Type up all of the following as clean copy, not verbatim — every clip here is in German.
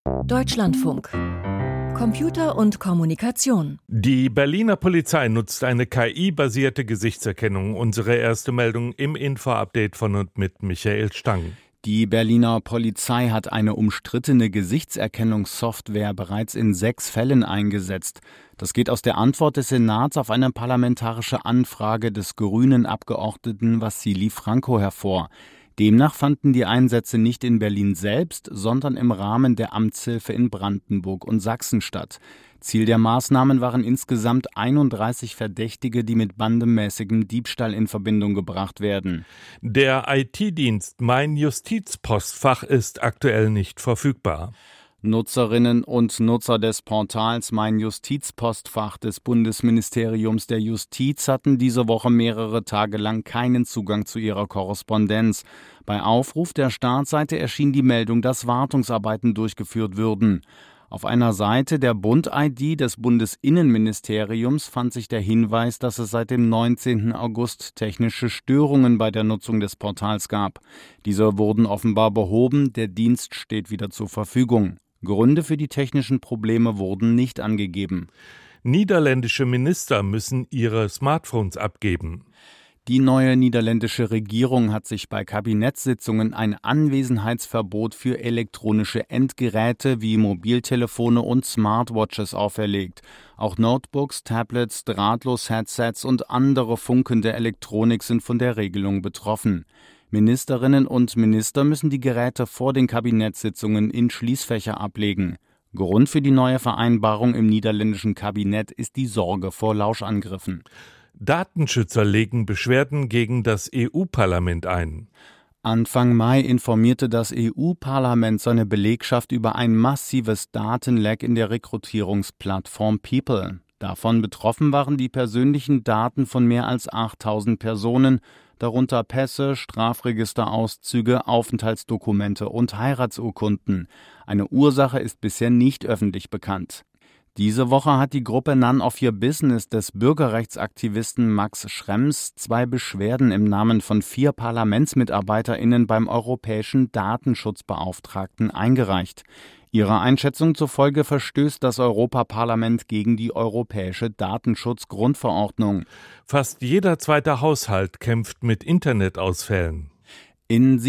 Deutschlandfunk. Computer und Kommunikation. Die Berliner Polizei nutzt eine KI-basierte Gesichtserkennung. Unsere erste Meldung im Info-Update von und mit Michael Stang. Die Berliner Polizei hat eine umstrittene Gesichtserkennungssoftware bereits in 6 Fällen eingesetzt. Das geht aus der Antwort des Senats auf eine parlamentarische Anfrage des grünen Abgeordneten Wassili Franco hervor. Demnach fanden die Einsätze nicht in Berlin selbst, sondern im Rahmen der Amtshilfe in Brandenburg und Sachsen statt. Ziel der Maßnahmen waren insgesamt 31 Verdächtige, die mit bandenmäßigem Diebstahl in Verbindung gebracht werden. Der IT-Dienst Mein Justizpostfach ist aktuell nicht verfügbar. Nutzerinnen und Nutzer des Portals Mein Justizpostfach des Bundesministeriums der Justiz hatten diese Woche mehrere Tage lang keinen Zugang zu ihrer Korrespondenz. Bei Aufruf der Startseite erschien die Meldung, dass Wartungsarbeiten durchgeführt würden. Auf einer Seite der Bund-ID des Bundesinnenministeriums fand sich der Hinweis, dass es seit dem 19. August technische Störungen bei der Nutzung des Portals gab. Diese wurden offenbar behoben, der Dienst steht wieder zur Verfügung. Gründe für die technischen Probleme wurden nicht angegeben. Niederländische Minister müssen ihre Smartphones abgeben. Die neue niederländische Regierung hat sich bei Kabinettssitzungen ein Anwesenheitsverbot für elektronische Endgeräte wie Mobiltelefone und Smartwatches auferlegt. Auch Notebooks, Tablets, Drahtlos-Headsets und andere funkende Elektronik sind von der Regelung betroffen. Ministerinnen und Minister müssen die Geräte vor den Kabinettssitzungen in Schließfächer ablegen. Grund für die neue Vereinbarung im niederländischen Kabinett ist die Sorge vor Lauschangriffen. Datenschützer legen Beschwerden gegen das EU-Parlament ein. Anfang Mai informierte das EU-Parlament seine Belegschaft über ein massives Datenleck in der Rekrutierungsplattform People. Davon betroffen waren die persönlichen Daten von mehr als 8000 Personen, darunter Pässe, Strafregisterauszüge, Aufenthaltsdokumente und Heiratsurkunden. Eine Ursache ist bisher nicht öffentlich bekannt. Diese Woche hat die Gruppe None of Your Business des Bürgerrechtsaktivisten Max Schrems 2 Beschwerden im Namen von 4 ParlamentsmitarbeiterInnen beim Europäischen Datenschutzbeauftragten eingereicht. Ihrer Einschätzung zufolge verstößt das Europaparlament gegen die Europäische Datenschutzgrundverordnung. Fast jeder zweite Haushalt kämpft mit Internetausfällen. In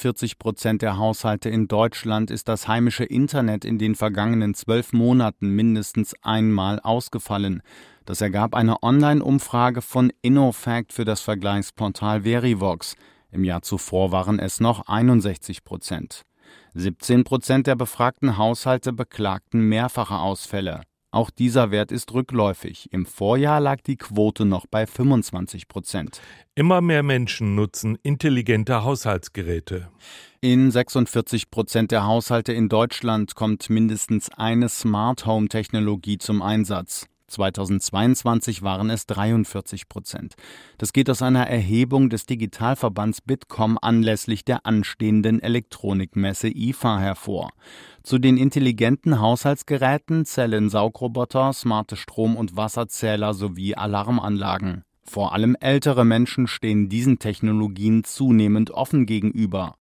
47% der Haushalte in Deutschland ist das heimische Internet in den vergangenen 12 Monaten mindestens einmal ausgefallen. Das ergab eine Online-Umfrage von InnoFact für das Vergleichsportal Verivox. Im Jahr zuvor waren es noch 61%. 17% der befragten Haushalte beklagten mehrfache Ausfälle. Auch dieser Wert ist rückläufig. Im Vorjahr lag die Quote noch bei 25%. Immer mehr Menschen nutzen intelligente Haushaltsgeräte. In 46% der Haushalte in Deutschland kommt mindestens eine Smart-Home-Technologie zum Einsatz. 2022 waren es 43%. Das geht aus einer Erhebung des Digitalverbands Bitkom anlässlich der anstehenden Elektronikmesse IFA hervor. Zu den intelligenten Haushaltsgeräten zählen Saugroboter, smarte Strom- und Wasserzähler sowie Alarmanlagen. Vor allem ältere Menschen stehen diesen Technologien zunehmend offen gegenüber.